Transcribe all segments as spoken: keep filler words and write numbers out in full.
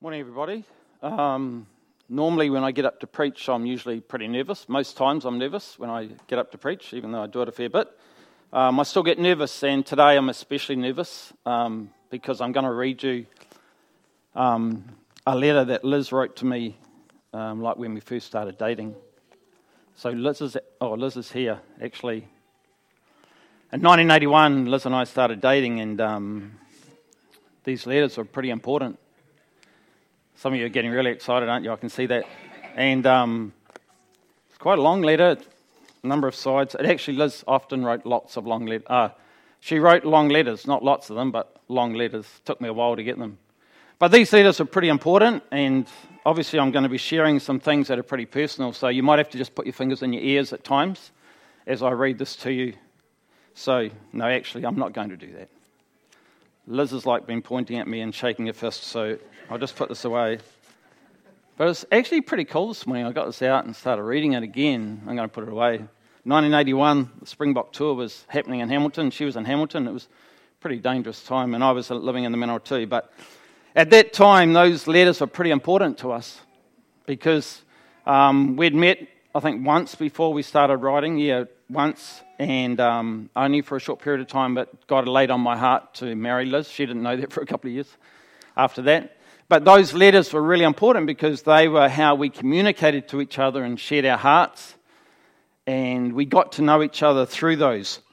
Morning, everybody. Um, normally when I get up to preach, I'm usually pretty nervous. Most times I'm nervous when I get up to preach, even though I do it a fair bit. Um, I still get nervous, and today I'm especially nervous um, because I'm going to read you um, a letter that Liz wrote to me, um, like when we first started dating. So Liz is, oh, Liz is here, actually. In nineteen eighty-one, Liz and I started dating, and um, these letters were pretty important. Some of you are getting really excited, aren't you? I can see that. And um, it's quite a long letter, a number of sides. It actually, Liz often wrote lots of long letters. Uh, she wrote long letters, not lots of them, but long letters. Took me a while to get them. But these letters are pretty important, and obviously I'm going to be sharing some things that are pretty personal, so you might have to just put your fingers in your ears at times as I read this to you. So, no, actually, I'm not going to do that. Liz has like been pointing at me and shaking her fist, so I'll just put this away. But it's actually pretty cool this morning. I got this out and started reading it again. I'm going to put it away. nineteen eighty-one, the Springbok tour was happening in Hamilton. She was in Hamilton. It was a pretty dangerous time, and I was living in the Manawatu too. But at that time, those letters were pretty important to us because um, we'd met, I think, once before we started writing. Yeah, once, and um, only for a short period of time, but God had laid on my heart to marry Liz. She didn't know that for a couple of years after that. But those letters were really important because they were how we communicated to each other and shared our hearts, and we got to know each other through those.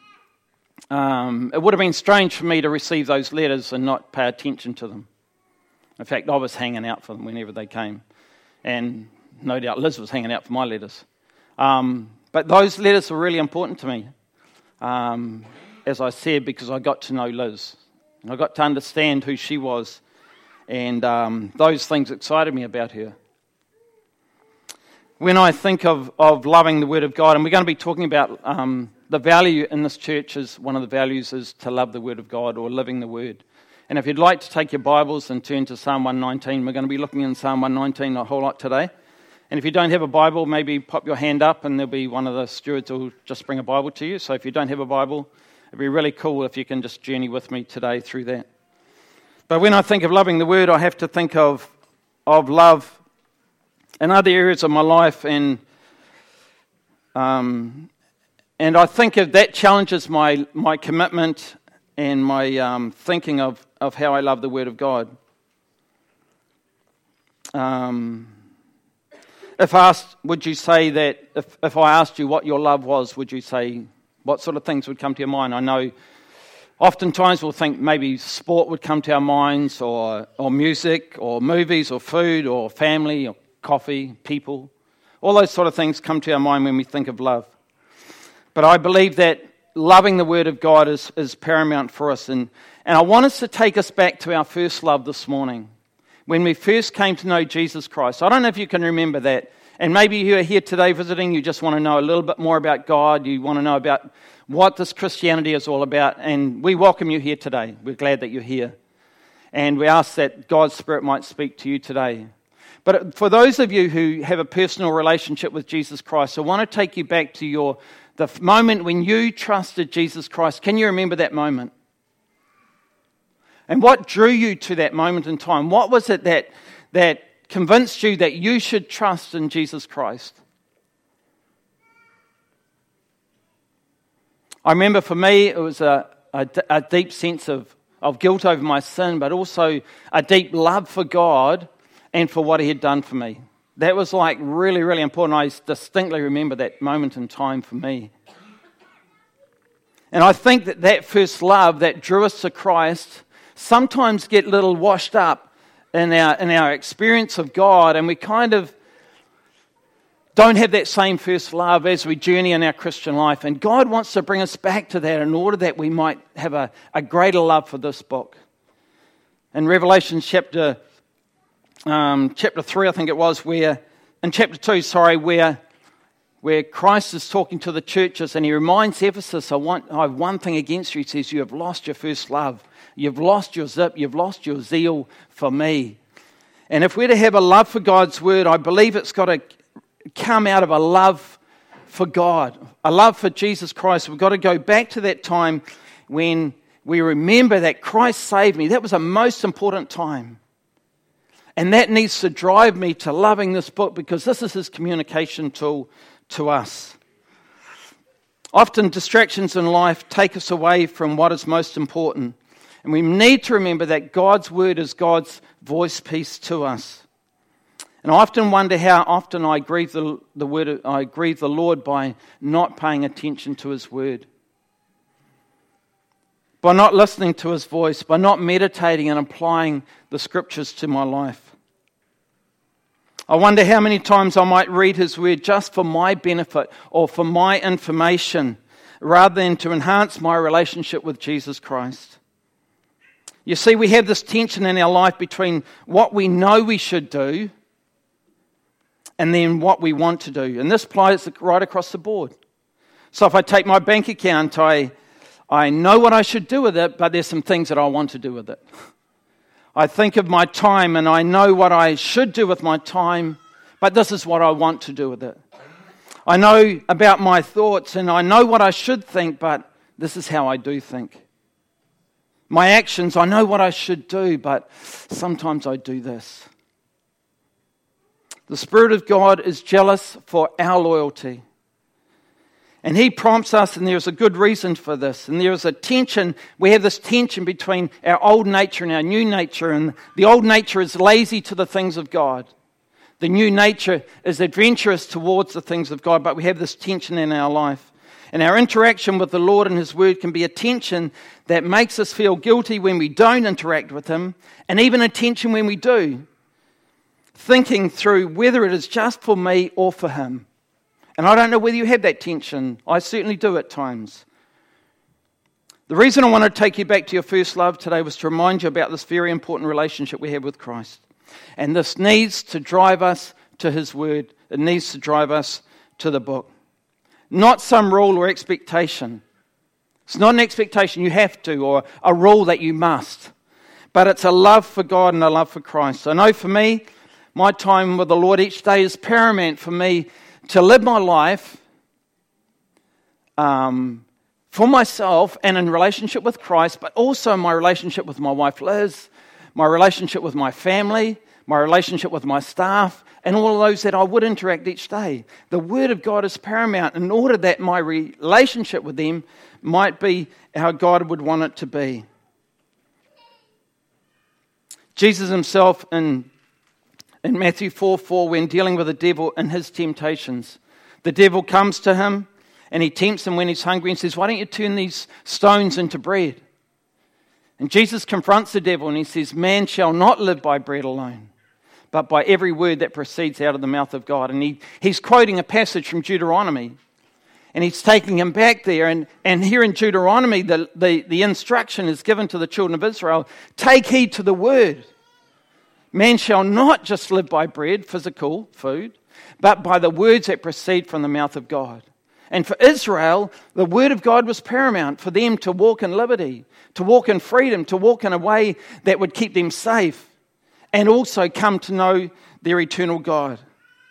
Um, it would have been strange for me to receive those letters and not pay attention to them. In fact, I was hanging out for them whenever they came, and no doubt Liz was hanging out for my letters. Um, but those letters were really important to me, um, as I said, because I got to know Liz, and I got to understand who she was, and um, those things excited me about her. When I think of, of loving the Word of God, and we're going to be talking about um, the value in this church, is one of the values is to love the Word of God, or living the Word. And if you'd like to take your Bibles and turn to Psalm one nineteen, we're going to be looking in Psalm one nineteen a whole lot today. And if you don't have a Bible, maybe pop your hand up and there'll be one of the stewards who'll just bring a Bible to you. So if you don't have a Bible, it'd be really cool if you can just journey with me today through that. But when I think of loving the Word, I have to think of, of love in other areas of my life, and um, and I think of that challenges my, my commitment and my um, thinking of, of how I love the Word of God. Um, if asked, would you say that, if, if I asked you what your love was, would you say, what sort of things would come to your mind? I know oftentimes we'll think maybe sport would come to our minds, or, or music, or movies, or food, or family, or coffee, people. All those sort of things come to our mind when we think of love. But I believe that loving the Word of God is, is paramount for us. And, and I want us to take us back to our first love this morning, when we first came to know Jesus Christ. I don't know if you can remember that. And maybe you are here today visiting, you just want to know a little bit more about God, you want to know about what this Christianity is all about, and we welcome you here today. We're glad that you're here. And we ask that God's Spirit might speak to you today. But for those of you who have a personal relationship with Jesus Christ, I want to take you back to your the moment when you trusted Jesus Christ. Can you remember that moment? And what drew you to that moment in time? What was it that, that convinced you that you should trust in Jesus Christ? I remember for me, it was a, a, a deep sense of, of guilt over my sin, but also a deep love for God and for what He had done for me. That was like really, really important. I distinctly remember that moment in time for me. And I think that that first love that drew us to Christ sometimes get a little washed up in our in our experience of God, and we kind of don't have that same first love as we journey in our Christian life. And God wants to bring us back to that in order that we might have a, a greater love for this book. In Revelation chapter um, chapter three, I think it was, where in chapter two, sorry, where where Christ is talking to the churches, and He reminds Ephesus, I want I have one thing against you. He says, you have lost your first love. You've lost your zip. You've lost your zeal for me. And if we're to have a love for God's Word, I believe it's got to come out of a love for God, a love for Jesus Christ. We've got to go back to that time when we remember that Christ saved me. That was a most important time. And that needs to drive me to loving this book, because this is his communication tool to us. Often distractions in life take us away from what is most important. And we need to remember that God's word is God's voice piece to us. And I often wonder how often I grieve the, the word, I grieve the Lord by not paying attention to his word. By not listening to his voice, by not meditating and applying the scriptures to my life. I wonder how many times I might read his word just for my benefit or for my information, rather than to enhance my relationship with Jesus Christ. You see, we have this tension in our life between what we know we should do and then what we want to do. And this applies right across the board. So if I take my bank account, I, I know what I should do with it, but there's some things that I want to do with it. I think of my time and I know what I should do with my time, but this is what I want to do with it. I know about my thoughts and I know what I should think, but this is how I do think. My actions, I know what I should do, but sometimes I do this. The Spirit of God is jealous for our loyalty. And he prompts us, and there's a good reason for this. And there is a tension, we have this tension between our old nature and our new nature. And the old nature is lazy to the things of God. The new nature is adventurous towards the things of God, but we have this tension in our life. And our interaction with the Lord and his word can be a tension that makes us feel guilty when we don't interact with him, and even a tension when we do, thinking through whether it is just for me or for him. And I don't know whether you have that tension. I certainly do at times. The reason I want to take you back to your first love today was to remind you about this very important relationship we have with Christ. And this needs to drive us to his word. It needs to drive us to the book. Not some rule or expectation. It's not an expectation you have to, or a rule that you must. But it's a love for God and a love for Christ. I know for me, my time with the Lord each day is paramount for me to live my life um, for myself and in relationship with Christ, but also my relationship with my wife Liz, my relationship with my family, my relationship with my staff, and all of those that I would interact each day. The Word of God is paramount in order that my relationship with them might be how God would want it to be. Jesus himself in In Matthew four four, when dealing with the devil and his temptations, the devil comes to him and he tempts him when he's hungry and says, why don't you turn these stones into bread? And Jesus confronts the devil and he says, man shall not live by bread alone, but by every word that proceeds out of the mouth of God. And he, he's quoting a passage from Deuteronomy. And he's taking him back there. And, and here in Deuteronomy, the, the, the instruction is given to the children of Israel, take heed to the word. Man shall not just live by bread, physical food, but by the words that proceed from the mouth of God. And for Israel, the word of God was paramount for them to walk in liberty, to walk in freedom, to walk in a way that would keep them safe, and also come to know their eternal God.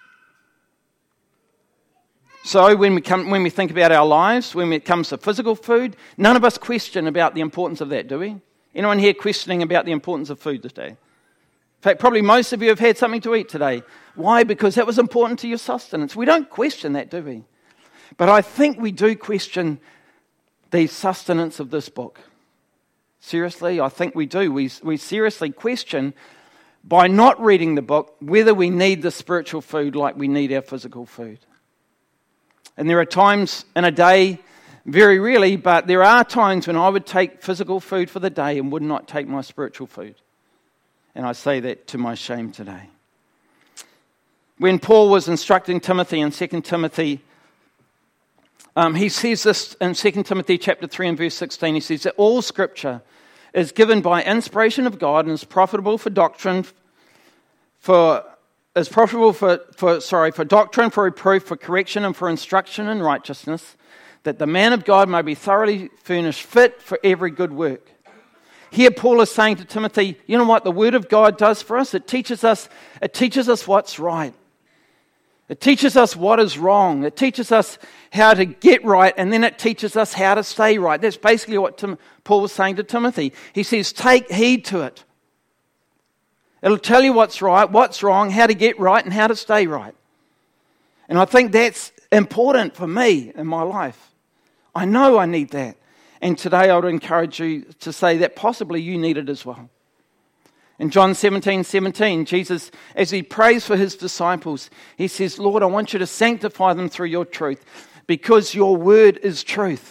So when we come, when we think about our lives, when it comes to physical food, none of us question about the importance of that, do we? Anyone here questioning about the importance of food today? In fact, probably most of you have had something to eat today. Why? Because that was important to your sustenance. We don't question that, do we? But I think we do question the sustenance of this book. Seriously, I think we do. We, we seriously question, by not reading the book, whether we need the spiritual food like we need our physical food. And there are times in a day, very rarely, but there are times when I would take physical food for the day and would not take my spiritual food. And I say that to my shame today. When Paul was instructing Timothy in Second Timothy, um, he says this in Second Timothy chapter three and verse sixteen. He says that all Scripture is given by inspiration of God and is profitable for doctrine, for is profitable for, for sorry for doctrine, for reproof, for correction, and for instruction in righteousness, that the man of God may be thoroughly furnished, fit for every good work. Here Paul is saying to Timothy, you know what the Word of God does for us? It teaches us, it teaches us what's right. It teaches us what is wrong. It teaches us how to get right, and then it teaches us how to stay right. That's basically what Tim, Paul was saying to Timothy. He says, take heed to it. It'll tell you what's right, what's wrong, how to get right, and how to stay right. And I think that's important for me in my life. I know I need that. And today I would encourage you to say that possibly you need it as well. In John seventeen seventeen, Jesus, as he prays for his disciples, he says, Lord, I want you to sanctify them through your truth, because your word is truth.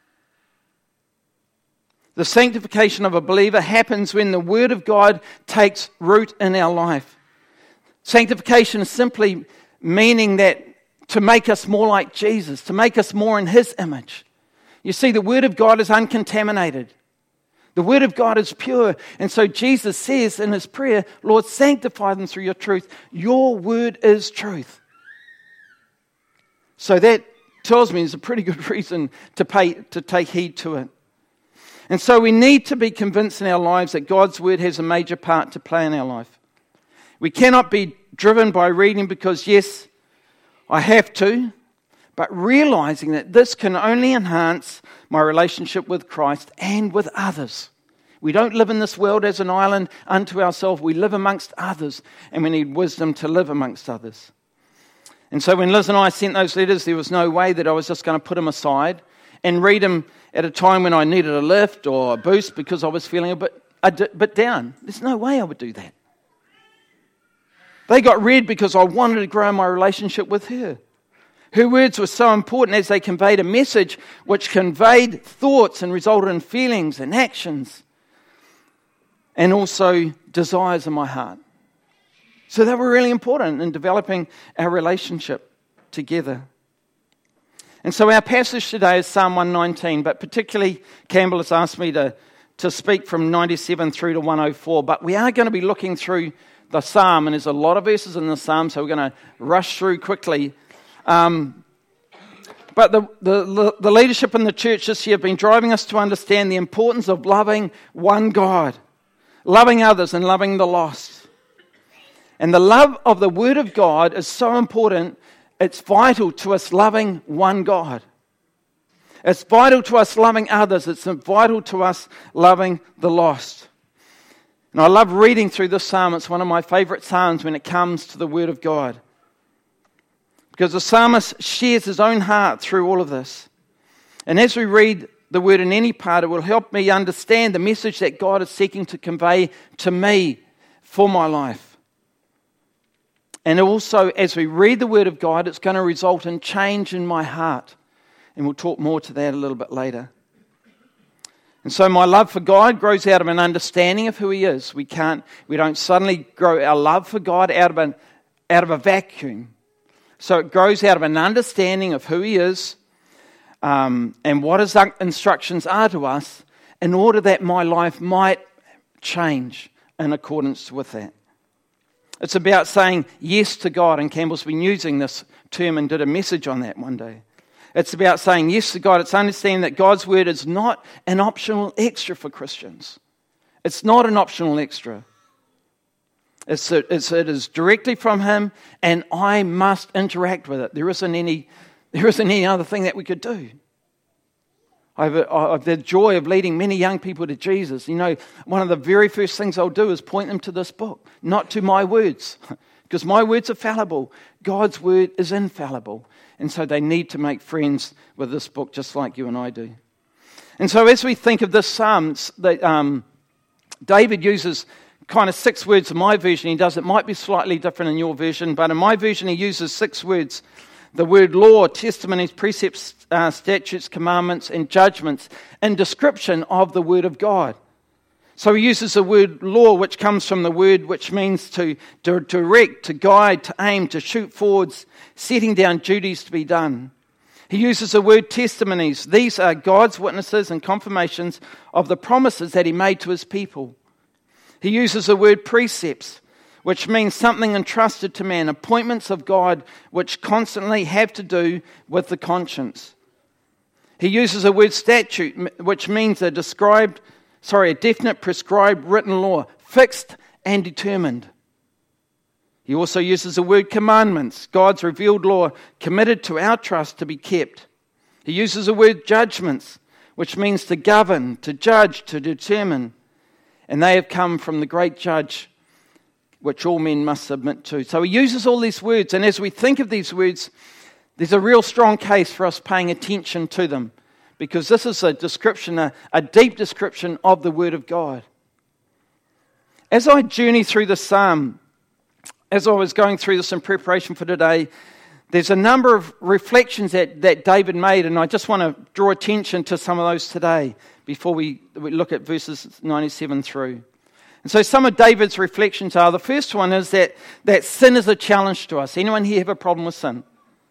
The sanctification of a believer happens when the word of God takes root in our life. Sanctification is simply meaning that to make us more like Jesus, to make us more in his image. You see, the word of God is uncontaminated. The word of God is pure. And so Jesus says in his prayer, Lord, sanctify them through your truth. Your word is truth. So that tells me there's a pretty good reason to pay to take heed to it. And so we need to be convinced in our lives that God's word has a major part to play in our life. We cannot be driven by reading because, yes, I have to, but realizing that this can only enhance my relationship with Christ and with others. We don't live in this world as an island unto ourselves. We live amongst others, and we need wisdom to live amongst others. And so when Liz and I sent those letters, there was no way that I was just going to put them aside and read them at a time when I needed a lift or a boost because I was feeling a bit, a bit down. There's no way I would do that. They got read because I wanted to grow my relationship with her. Her words were so important as they conveyed a message which conveyed thoughts and resulted in feelings and actions and also desires in my heart. So they were really important in developing our relationship together. And so our passage today is Psalm one nineteen, but particularly Campbell has asked me to, to speak from ninety-seven through to one oh four, but we are going to be looking through the Psalm, and there's a lot of verses in the Psalm, so we're going to rush through quickly. Um, but the, the, the leadership in the church this year have been driving us to understand the importance of loving one God, loving others and loving the lost. And the love of the Word of God is so important, it's vital to us loving one God. It's vital to us loving others. It's vital to us loving the lost. And I love reading through this psalm. It's one of my favorite psalms when it comes to the Word of God. Because the psalmist shares his own heart through all of this. And as we read the Word in any part, it will help me understand the message that God is seeking to convey to me for my life. And also, as we read the Word of God, it's going to result in change in my heart. And we'll talk more to that a little bit later. And so my love for God grows out of an understanding of who He is. We can't, we don't suddenly grow our love for God out of an, out of a vacuum. So it grows out of an understanding of who He is um, and what His instructions are to us in order that my life might change in accordance with that. It's about saying yes to God, and Campbell's been using this term and did a message on that one day. It's about saying yes to God. It's understanding that God's word is not an optional extra for Christians. It's not an optional extra. It's, it's, it is directly from Him, and I must interact with it. There isn't any, there isn't any other thing that we could do. I've, I've had the joy of leading many young people to Jesus. You know, one of the very first things I'll do is point them to this book, not to my words, because my words are fallible. God's word is infallible. And so they need to make friends with this book just like you and I do. And so as we think of this psalm, that, um, David uses kind of six words in my version. He does. It might be slightly different in your version, but in my version he uses six words. The word law, testimonies, precepts, uh, statutes, commandments, and judgments in description of the word of God. So he uses the word law, which comes from the word which means to, to direct, to guide, to aim, to shoot forwards, setting down duties to be done. He uses the word testimonies. These are God's witnesses and confirmations of the promises that He made to His people. He uses the word precepts, which means something entrusted to man, appointments of God which constantly have to do with the conscience. He uses the word statute, which means a described Sorry, a definite, prescribed, written law, fixed and determined. He also uses the word commandments, God's revealed law, committed to our trust to be kept. He uses the word judgments, which means to govern, to judge, to determine. And they have come from the great judge which all men must submit to. So he uses all these words, and as we think of these words, there's a real strong case for us paying attention to them, because this is a description, a, a deep description of the Word of God. As I journey through the psalm, as I was going through this in preparation for today, there's a number of reflections that, that David made, and I just want to draw attention to some of those today before we, we look at verses ninety-seven through. And so some of David's reflections are, the first one is that, that sin is a challenge to us. Anyone here have a problem with sin?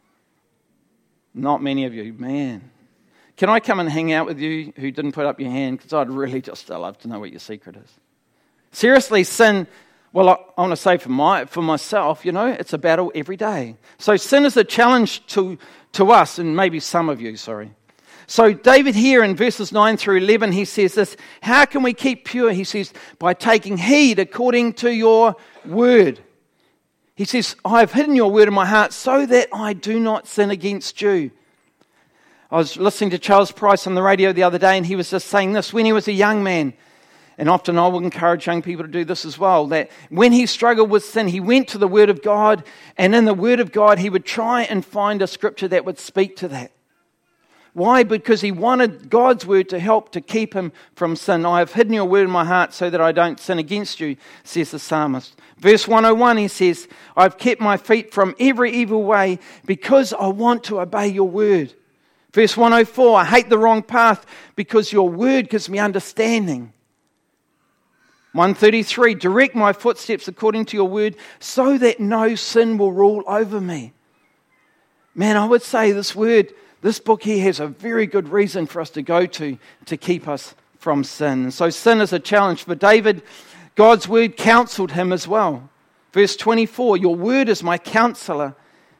Not many of you, man. Can I come and hang out with you who didn't put up your hand? Because I'd really just love to know what your secret is. Seriously, sin, well, I, I want to say for my for myself, you know, it's a battle every day. So sin is a challenge to, to us, and maybe some of you, sorry. So David here in verses nine through eleven, he says this, how can we keep pure? He says, by taking heed according to your word. He says, I have hidden your word in my heart so that I do not sin against you. I was listening to Charles Price on the radio the other day, and he was just saying this, when he was a young man, and often I will encourage young people to do this as well, that when he struggled with sin, he went to the Word of God, and in the Word of God, he would try and find a scripture that would speak to that. Why? Because he wanted God's word to help to keep him from sin. I have hidden your word in my heart so that I don't sin against you, says the psalmist. Verse one oh one, he says, I've kept my feet from every evil way because I want to obey your word. Verse one oh four, I hate the wrong path because your word gives me understanding. one thirty-three, direct my footsteps according to your word so that no sin will rule over me. Man, I would say this word, this book here has a very good reason for us to go to to keep us from sin. So sin is a challenge for David. God's word counseled him as well. Verse twenty-four, your word is my counselor.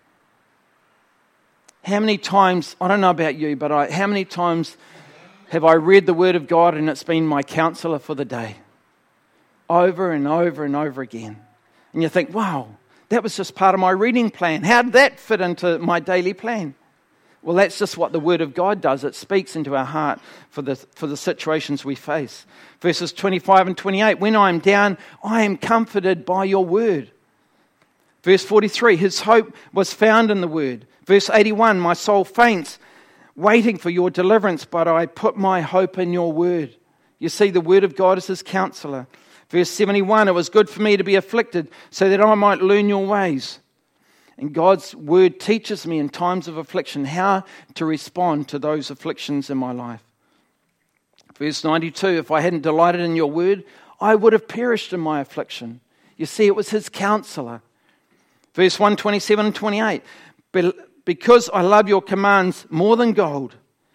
How many times, I don't know about you, but I, how many times have I read the word of God and it's been my counselor for the day? Over and over and over again. And you think, wow, that was just part of my reading plan. How did that fit into my daily plan? Well, that's just what the Word of God does. It speaks into our heart for the, for the situations we face. Verses twenty-five and twenty-eight, when I am down, I am comforted by your word. Verse forty-three, his hope was found in the word. Verse eighty-one, my soul faints, waiting for your deliverance, but I put my hope in your word. You see, the word of God is his counselor. Verse seventy-one, it was good for me to be afflicted so that I might learn your ways. And God's word teaches me in times of affliction how to respond to those afflictions in my life. Verse ninety-two, if I hadn't delighted in your word, I would have perished in my affliction. You see, it was his counselor. Verse one twenty-seven and twenty-eight, because I love your commands more than gold.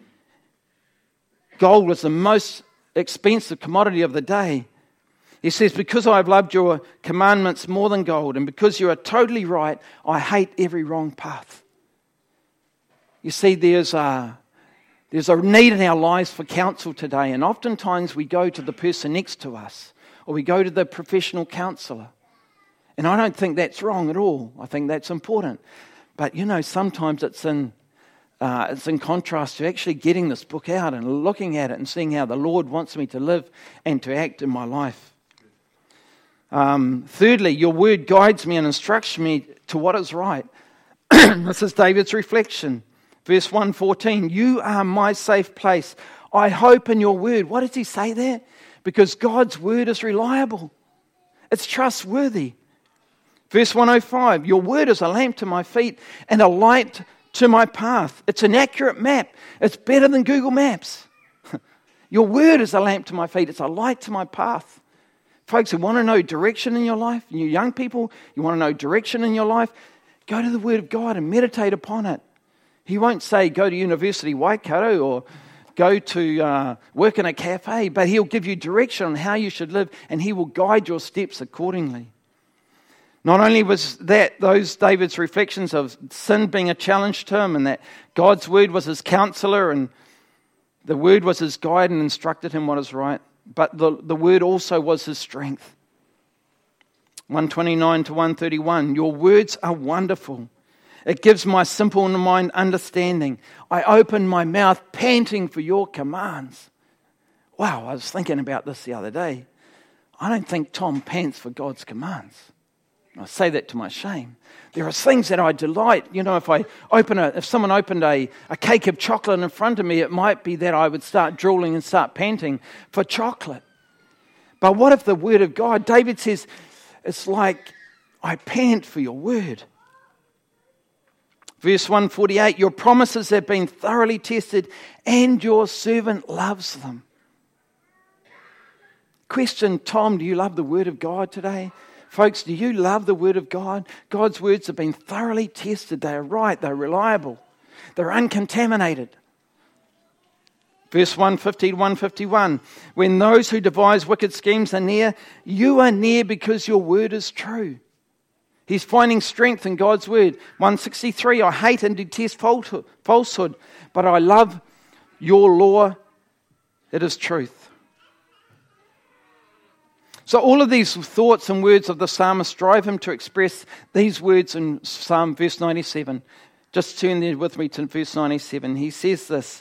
Gold was the most expensive commodity of the day. He says, because I have loved your commandments more than gold, and because you are totally right, I hate every wrong path. You see, there's a, there's a need in our lives for counsel today, and oftentimes we go to the person next to us, or we go to the professional counsellor. And I don't think that's wrong at all. I think that's important. But, you know, sometimes it's in, uh, it's in contrast to actually getting this book out and looking at it and seeing how the Lord wants me to live and to act in my life. Um, thirdly, your word guides me and instructs me to what is right. This is David's reflection. Verse one fourteen, you are my safe place. I hope in your word. Why does he say that? Because God's word is reliable. It's trustworthy. Verse one oh five, your word is a lamp to my feet and a light to my path. It's an accurate map. It's better than Google Maps. Your word is a lamp to my feet. It's a light to my path. Folks who want to know direction in your life, you young people, you want to know direction in your life, go to the Word of God and meditate upon it. He won't say go to University Waikato or go to uh, work in a cafe, but he'll give you direction on how you should live, and he will guide your steps accordingly. Not only was that those David's reflections of sin being a challenge to him, and that God's word was his counselor and the word was his guide and instructed him what is right, but the, the word also was his strength. one twenty-nine to one thirty-one, your words are wonderful. It gives my simple mind understanding. I open my mouth panting for your commands. Wow, I was thinking about this the other day. I don't think Tom pants for God's commands. I say that to my shame. There are things that I delight. You know, if I open a, if someone opened a, a cake of chocolate in front of me, it might be that I would start drooling and start panting for chocolate. But what if the word of God, David says, it's like I pant for your word. Verse one forty-eight, your promises have been thoroughly tested and your servant loves them. Question, Tom, do you love the word of God today? Folks, do you love the word of God? God's words have been thoroughly tested. They are right. They're reliable. They're uncontaminated. Verse one fifty to one fifty-one. When those who devise wicked schemes are near, you are near because your word is true. He's finding strength in God's word. one sixty-three. I hate and detest falsehood, but I love your law. It is truth. So all of these thoughts and words of the psalmist drive him to express these words in Psalm verse ninety-seven. Just turn there with me to verse ninety-seven. He says this.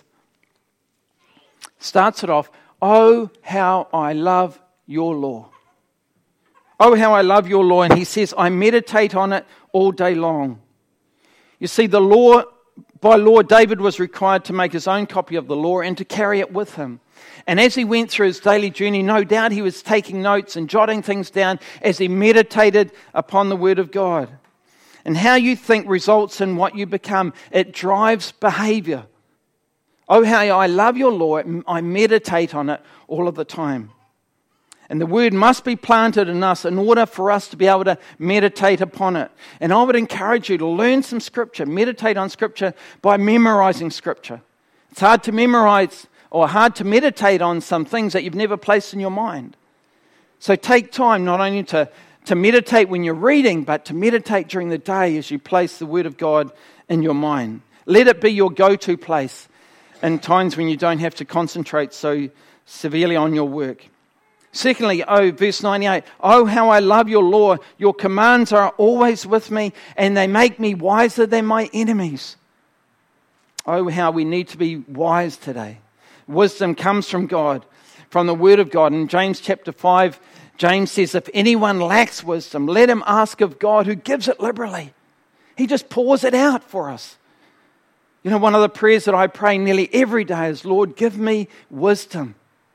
Starts it off, oh, how I love your law. Oh, how I love your law. And he says, I meditate on it all day long. You see, the law, by law, David was required to make his own copy of the law and to carry it with him. And as he went through his daily journey, no doubt he was taking notes and jotting things down as he meditated upon the word of God. And how you think results in what you become. It drives behavior. Oh, how I love your law. I meditate on it all of the time. And the word must be planted in us in order for us to be able to meditate upon it. And I would encourage you to learn some scripture, meditate on scripture by memorizing scripture. It's hard to memorize or hard to meditate on some things that you've never placed in your mind. So take time not only to, to meditate when you're reading, but to meditate during the day as you place the word of God in your mind. Let it be your go-to place in times when you don't have to concentrate so severely on your work. Secondly, oh, verse ninety-eight, oh, how I love your law. Your commands are always with me, and they make me wiser than my enemies. Oh, how we need to be wise today. Wisdom comes from God, from the word of God. In James chapter five, James says, if anyone lacks wisdom, let him ask of God who gives it liberally. He just pours it out for us. You know, one of the prayers that I pray nearly every day is, Lord, give me wisdom.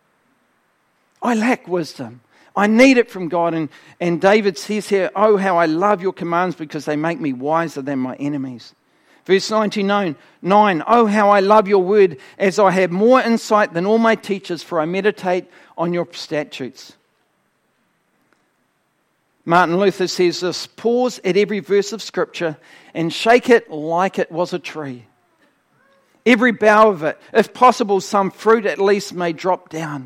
I lack wisdom. I need it from God. And, and David says here, oh, how I love your commands because they make me wiser than my enemies. Verse ninety-nine, nine, oh, how I love your word as I have more insight than all my teachers, for I meditate on your statutes. Martin Luther says this, pause at every verse of Scripture and shake it like it was a tree. Every bough of it, if possible, some fruit at least may drop down.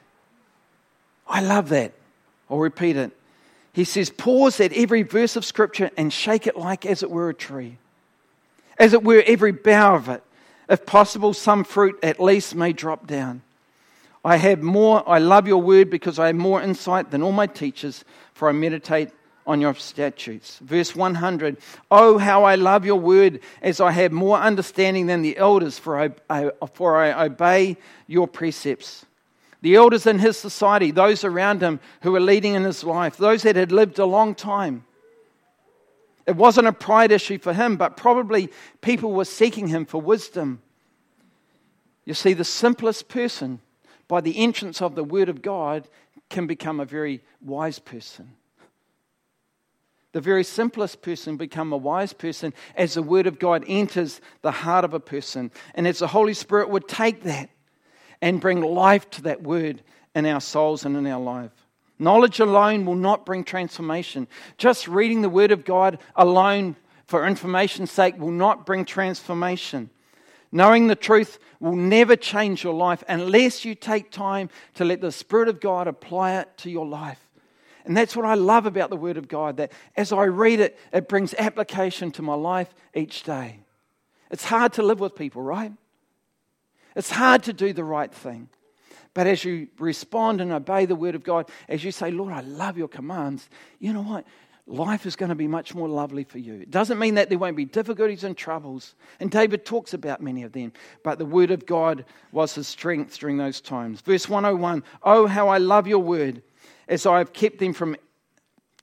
I love that. I'll repeat it. He says, pause at every verse of Scripture and shake it like as it were a tree. As it were, every bough of it. If possible, some fruit at least may drop down. I have more, I love your word because I have more insight than all my teachers, for I meditate on your statutes. Verse one hundred, oh, how I love your word as I have more understanding than the elders, for I, I, for I obey your precepts. The elders in his society, those around him who were leading in his life, those that had lived a long time. It wasn't a pride issue for him, but probably people were seeking him for wisdom. You see, the simplest person, by the entrance of the Word of God, can become a very wise person. The very simplest person become a wise person as the Word of God enters the heart of a person. And as the Holy Spirit would take that and bring life to that Word in our souls and in our life. Knowledge alone will not bring transformation. Just reading the Word of God alone for information's sake will not bring transformation. Knowing the truth will never change your life unless you take time to let the Spirit of God apply it to your life. And that's what I love about the Word of God, that as I read it, it brings application to my life each day. It's hard to live with people, right? It's hard to do the right thing. But as you respond and obey the Word of God, as you say, Lord, I love your commands, you know what? Life is going to be much more lovely for you. It doesn't mean that there won't be difficulties and troubles. And David talks about many of them. But the Word of God was his strength during those times. Verse one oh one, oh, how I love your word, as I have kept them from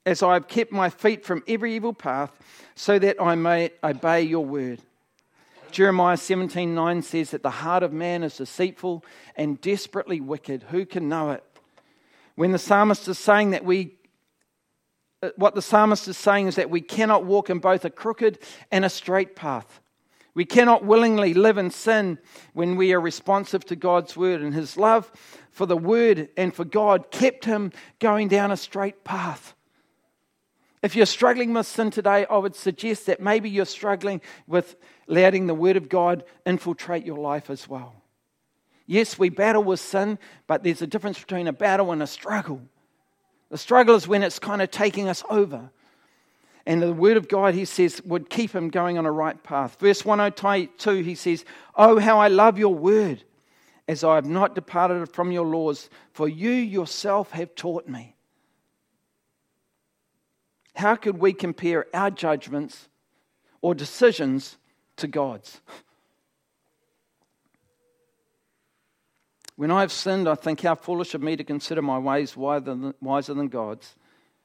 as I have kept my feet from every evil path, so that I may obey your word. Jeremiah seventeen nine says that the heart of man is deceitful and desperately wicked. Who can know it? When the psalmist is saying that we, what the psalmist is saying is that we cannot walk in both a crooked and a straight path. We cannot willingly live in sin when we are responsive to God's word, and his love for the word and for God kept him going down a straight path. If you're struggling with sin today, I would suggest that maybe you're struggling with letting the word of God infiltrate your life as well. Yes, we battle with sin, but there's a difference between a battle and a struggle. The struggle is when it's kind of taking us over. And the word of God, he says, would keep him going on a right path. Verse one oh two, he says, "Oh, how I love your word, as I have not departed from your laws, for you yourself have taught me." How could we compare our judgments or decisions to God's? When I have sinned, I think, how foolish of me to consider my ways wiser than God's.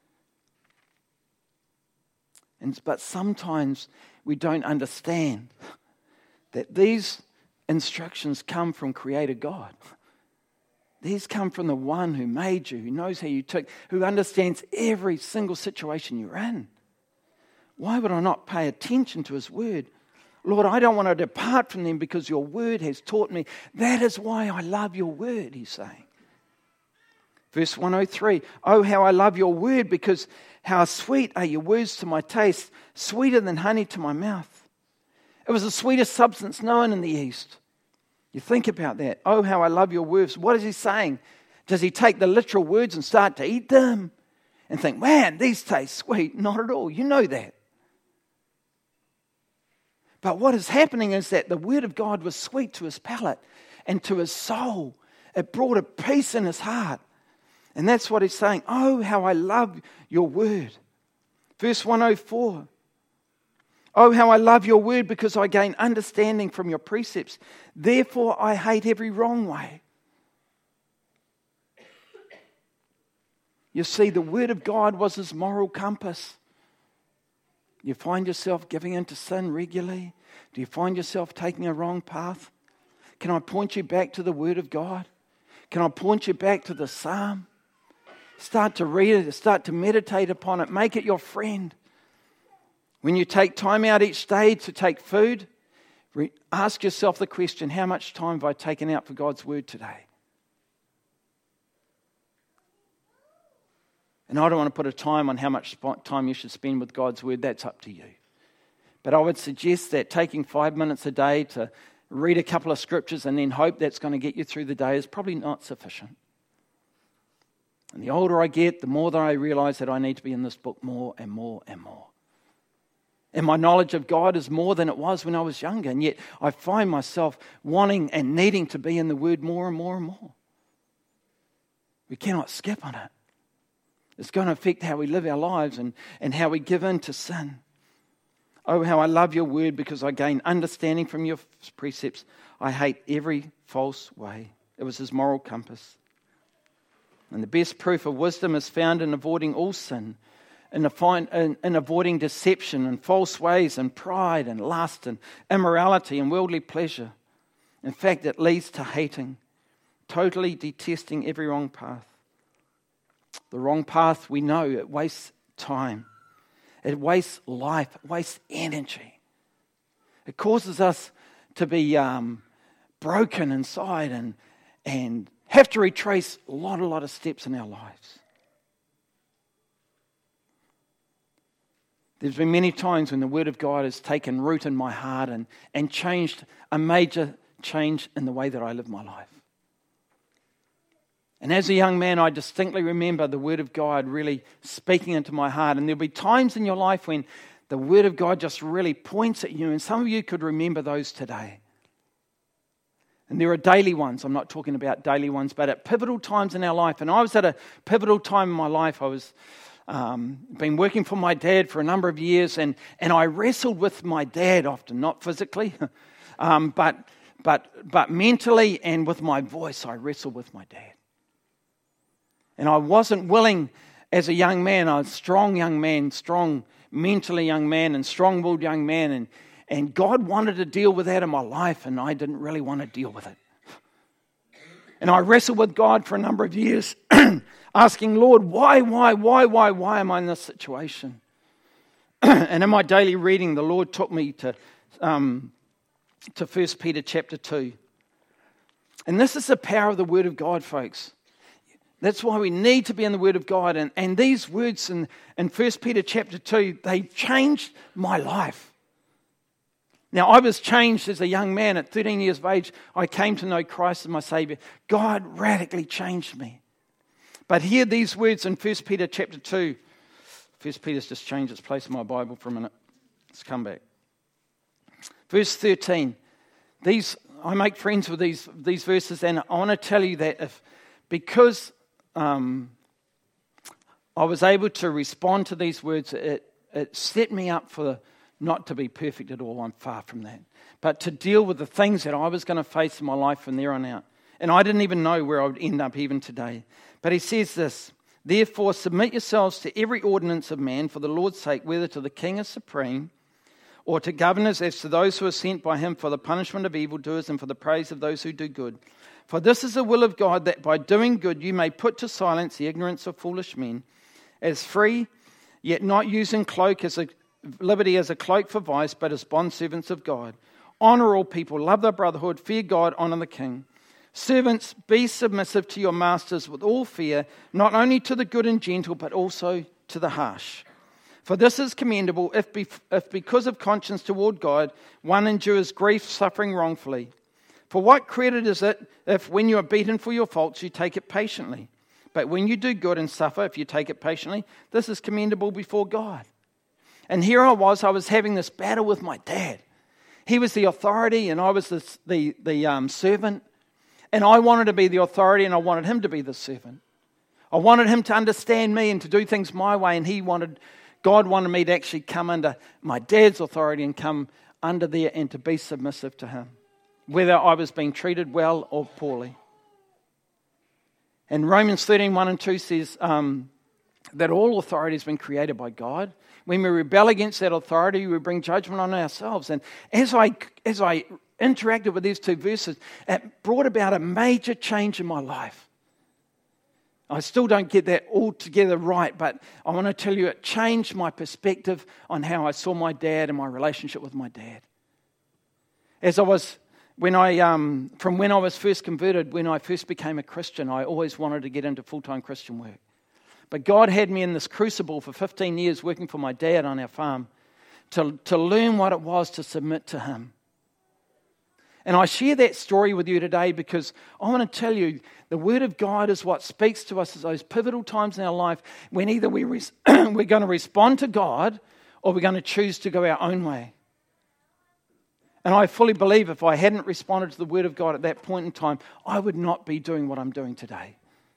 And, but sometimes we don't understand that these instructions come from Creator God. These come from the one who made you, who knows how you tick, who understands every single situation you're in. Why would I not pay attention to his word? Lord, I don't want to depart from them because your word has taught me. That is why I love your word, he's saying. Verse one oh three, "Oh, how I love your word, because how sweet are your words to my taste, sweeter than honey to my mouth." It was the sweetest substance known in the East. You think about that. "Oh, how I love your words." What is he saying? Does he take the literal words and start to eat them and think, "Man, these taste sweet"? Not at all. You know that. But what is happening is that the word of God was sweet to his palate and to his soul. It brought a peace in his heart. And that's what he's saying. "Oh, how I love your word." Verse one oh four. "Oh, how I love your word, because I gain understanding from your precepts. Therefore, I hate every wrong way." You see, the word of God was his moral compass. You find yourself giving into sin regularly? Do you find yourself taking a wrong path? Can I point you back to the word of God? Can I point you back to the psalm? Start to read it, start to meditate upon it, make it your friend. When you take time out each day to take food, re- ask yourself the question, how much time have I taken out for God's word today? And I don't want to put a time on how much time you should spend with God's word. That's up to you. But I would suggest that taking five minutes a day to read a couple of scriptures and then hope that's going to get you through the day is probably not sufficient. And the older I get, the more that I realize that I need to be in this book more and more and more. And my knowledge of God is more than it was when I was younger. And yet I find myself wanting and needing to be in the word more and more and more. We cannot skip on it. It's going to affect how we live our lives and, and how we give in to sin. "Oh, how I love your word, because I gain understanding from your precepts. I hate every false way." It was his moral compass. And the best proof of wisdom is found in avoiding all sin, in, in, in avoiding deception and false ways and pride and lust and immorality and worldly pleasure. In fact, it leads to hating, totally detesting every wrong path. The wrong path, we know, it wastes time. It wastes life. It wastes energy. It causes us to be um, broken inside and, and have to retrace a lot, a lot of steps in our lives. There's been many times when the Word of God has taken root in my heart and, and changed a major change in the way that I live my life. And as a young man, I distinctly remember the Word of God really speaking into my heart. And there'll be times in your life when the Word of God just really points at you. And some of you could remember those today. And there are daily ones. I'm not talking about daily ones, but at pivotal times in our life. And I was at a pivotal time in my life. I was um, been working for my dad for a number of years. And, and I wrestled with my dad often, not physically, um, but, but, but mentally and with my voice, I wrestled with my dad. And I wasn't willing as a young man, I was a strong young man, strong mentally young man and strong-willed young man, and, and God wanted to deal with that in my life, and I didn't really want to deal with it. And I wrestled with God for a number of years, asking, Lord, why, why, why, why, why am I in this situation? And in my daily reading, the Lord took me to um, to First Peter chapter two. And this is the power of the Word of God, folks. That's why we need to be in the Word of God. And, and these words in, in First Peter chapter two, they changed my life. Now, I was changed as a young man. At thirteen years of age, I came to know Christ as my Savior. God radically changed me. But hear these words in First Peter chapter two. First Peter's just changed its place in my Bible for a minute. Let's come back. Verse thirteen. These I make friends with these, these verses, and I want to tell you that if because um, I was able to respond to these words, it, it set me up for not to be perfect at all. I'm far from that. But to deal with the things that I was going to face in my life from there on out. And I didn't even know where I would end up even today. But he says this, therefore submit yourselves to every ordinance of man for the Lord's sake, whether to the king as supreme, or to governors as to those who are sent by him for the punishment of evildoers and for the praise of those who do good. For this is the will of God, that by doing good you may put to silence the ignorance of foolish men, as free, yet not using cloak as a liberty as a cloak for vice, but as bondservants of God. Honor all people, love their brotherhood, fear God, honor the king. Servants, be submissive to your masters with all fear, not only to the good and gentle, but also to the harsh. For this is commendable if, be, if because of conscience toward God, one endures grief, suffering wrongfully. For what credit is it if when you are beaten for your faults, you take it patiently? But when you do good and suffer, if you take it patiently, this is commendable before God. And here I was, I was having this battle with my dad. He was the authority and I was the, the, the um, servant. And I wanted to be the authority and I wanted him to be the servant. I wanted him to understand me and to do things my way, and he wanted, God wanted me to actually come under my dad's authority and come under there and to be submissive to him, whether I was being treated well or poorly. And Romans thirteen, one and two says um, that all authority has been created by God. When we rebel against that authority, we bring judgment on ourselves. And as I as I interacted with these two verses, it brought about a major change in my life. I still don't get that altogether right, but I want to tell you it changed my perspective on how I saw my dad and my relationship with my dad. As I was, when I, um, from when I was first converted, when I first became a Christian, I always wanted to get into full-time Christian work. But God had me in this crucible for fifteen years working for my dad on our farm to, to learn what it was to submit to him. And I share that story with you today because I want to tell you the Word of God is what speaks to us at those pivotal times in our life when either we res- we're going to respond to God or we're going to choose to go our own way. And I fully believe if I hadn't responded to the Word of God at that point in time, I would not be doing what I'm doing today.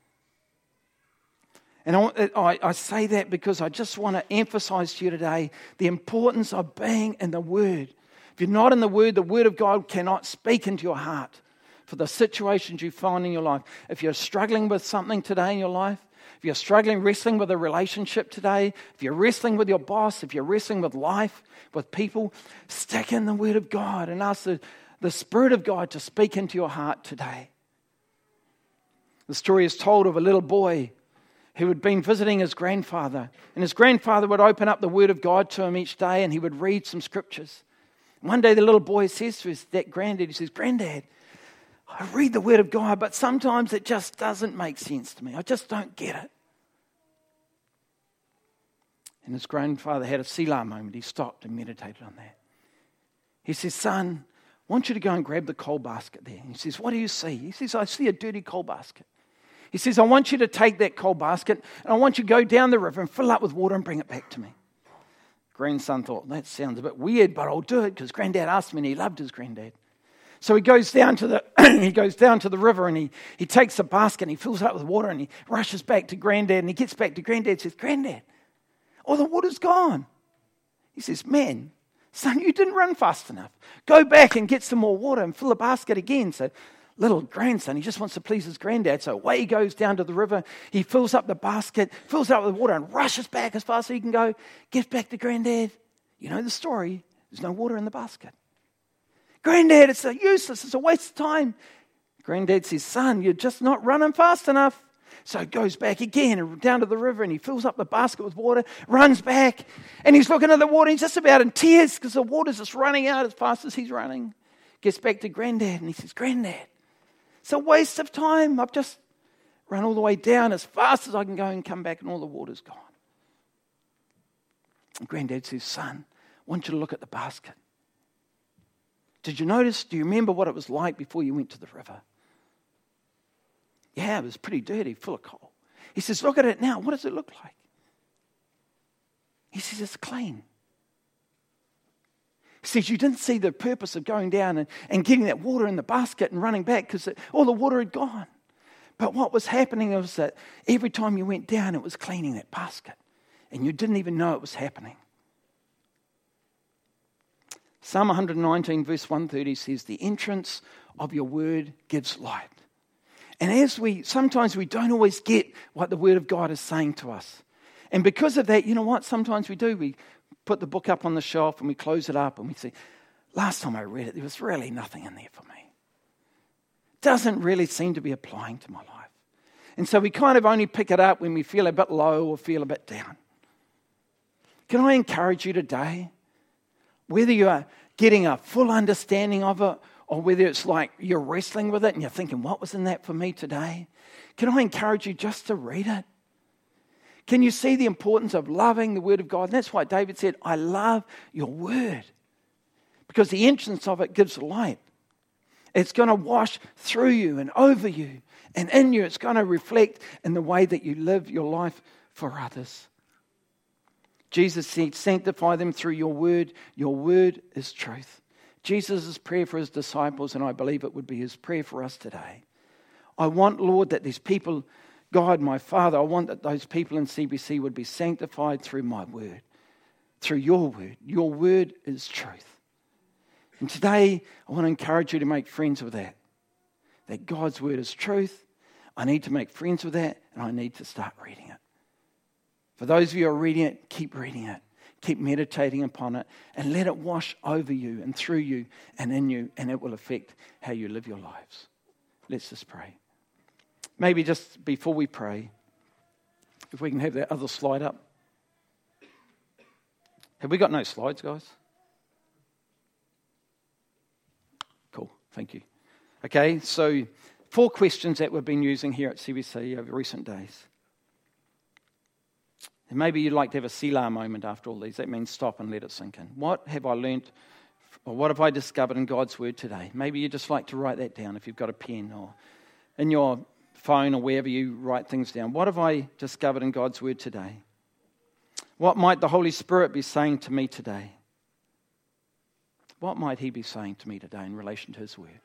And I, I, I say that because I just want to emphasize to you today the importance of being in the Word. If you're not in the Word, the Word of God cannot speak into your heart for the situations you find in your life. If you're struggling with something today in your life, if you're struggling, wrestling with a relationship today, if you're wrestling with your boss, if you're wrestling with life, with people, stick in the Word of God and ask the, the Spirit of God to speak into your heart today. The story is told of a little boy who had been visiting his grandfather. And his grandfather would open up the Word of God to him each day and he would read some scriptures. One day the little boy says to his that granddad, he says, "Granddad, I read the Word of God, but sometimes it just doesn't make sense to me. I just don't get it." And his grandfather had a Selah moment. He stopped and meditated on that. He says, "Son, I want you to go and grab the coal basket there." And he says, "What do you see?" He says, "I see a dirty coal basket." He says, "I want you to take that coal basket and I want you to go down the river and fill it up with water and bring it back to me." Grandson thought, "That sounds a bit weird, but I'll do it," because Granddad asked me and he loved his granddad. So he goes down to the he goes down to the river and he, he takes the basket and he fills it up with water and he rushes back to Granddad and he gets back to Granddad and says, "Granddad, oh, the water's gone." He says, "Man, son, you didn't run fast enough. Go back and get some more water and fill the basket again." So little grandson. He just wants to please his granddad. So away he goes down to the river. He fills up the basket, fills it up with water, and rushes back as fast as he can go. Gets back to granddad. You know the story. There's no water in the basket. Granddad, it's a useless. It's a waste of time. Granddad says, son, you're just not running fast enough. So he goes back again down to the river and he fills up the basket with water, runs back, and he's looking at the water. He's just about in tears because the water's just running out as fast as he's running. Gets back to granddad and he says, granddad, it's a waste of time. I've just run all the way down as fast as I can go and come back and all the water's gone. And granddad says, son, I want you to look at the basket. Did you notice, do you remember what it was like before you went to the river? Yeah, it was pretty dirty, full of coal. He says, look at it now. What does it look like? He says, it's clean. He says, you didn't see the purpose of going down and, and getting that water in the basket and running back because all the water had gone. But what was happening was that every time you went down, it was cleaning that basket. And you didn't even know it was happening. Psalm one nineteen verse one thirty says, the entrance of your word gives light. And as we, sometimes we don't always get what the word of God is saying to us. And because of that, you know what? Sometimes we do. We put the book up on the shelf and we close it up and we say, last time I read it, there was really nothing in there for me. It doesn't really seem to be applying to my life. And so we kind of only pick it up when we feel a bit low or feel a bit down. Can I encourage you today, whether you are getting a full understanding of it or whether it's like you're wrestling with it and you're thinking, what was in that for me today? Can I encourage you just to read it? Can you see the importance of loving the word of God? And that's why David said, I love your word. Because the entrance of it gives light. It's going to wash through you and over you and in you. It's going to reflect in the way that you live your life for others. Jesus said, sanctify them through your word. Your word is truth. Jesus' prayer for his disciples, and I believe it would be his prayer for us today. I want, Lord, that these people, God, my Father, I want that those people in C B C would be sanctified through my word, through your word. Your word is truth. And today, I want to encourage you to make friends with that. That God's word is truth. I need to make friends with that, and I need to start reading it. For those of you who are reading it, keep reading it. Keep meditating upon it and let it wash over you and through you and in you, and it will affect how you live your lives. Let's just pray. Maybe just before we pray, if we can have that other slide up. Have we got no slides, guys? Cool, thank you. Okay, so four questions that we've been using here at C B C over recent days. And maybe you'd like to have a Selah moment after all these. That means stop and let it sink in. What have I learnt, or what have I discovered in God's word today? Maybe you'd just like to write that down if you've got a pen or in your phone or wherever you write things down. What have I discovered in God's word today? What might the Holy Spirit be saying to me today? What might he be saying to me today in relation to his word?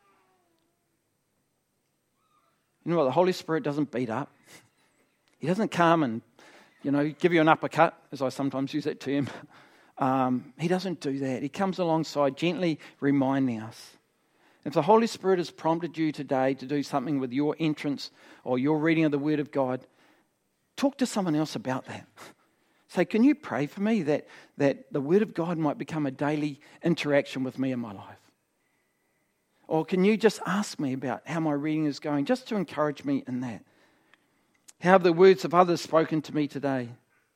You know what? The Holy Spirit doesn't beat up. He doesn't come and You know, give you an uppercut, as I sometimes use that term. Um, he doesn't do that. He comes alongside, gently reminding us. If the Holy Spirit has prompted you today to do something with your entrance or your reading of the Word of God, talk to someone else about that. Say, can you pray for me that, that the Word of God might become a daily interaction with me in my life? Or can you just ask me about how my reading is going, just to encourage me in that? How have the words of others spoken to me today?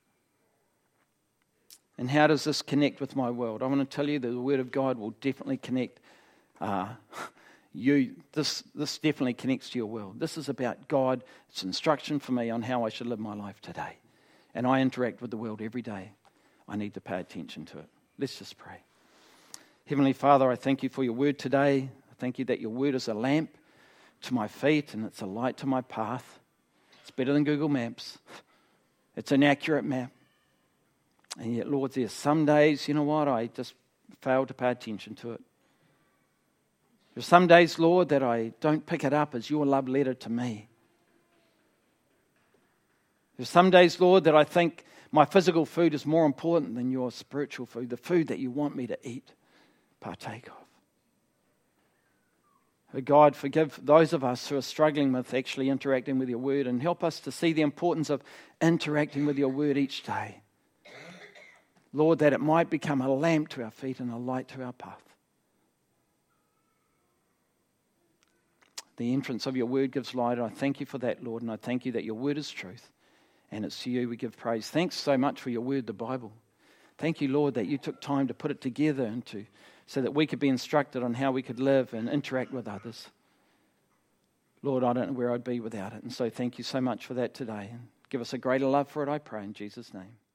And how does this connect with my world? I want to tell you that the Word of God will definitely connect uh, you. This, this definitely connects to your world. This is about God. It's instruction for me on how I should live my life today. And I interact with the world every day. I need to pay attention to it. Let's just pray. Heavenly Father, I thank you for your word today. I thank you that your word is a lamp to my feet and it's a light to my path. It's better than Google Maps. It's an accurate map. And yet, Lord, there's some days, you know what, I just fail to pay attention to it. There's some days, Lord, that I don't pick it up as your love letter to me. There's some days, Lord, that I think my physical food is more important than your spiritual food, the food that you want me to eat, partake of. Oh God, forgive those of us who are struggling with actually interacting with your word, and help us to see the importance of interacting with your word each day. Lord, that it might become a lamp to our feet and a light to our path. The entrance of your word gives light, and I thank you for that, Lord, and I thank you that your word is truth, and it's to you we give praise. Thanks so much for your word, the Bible. Thank you, Lord, that you took time to put it together and to, so that we could be instructed on how we could live and interact with others. Lord, I don't know where I'd be without it, and so thank you so much for that today. And give us a greater love for it, I pray, in Jesus' name.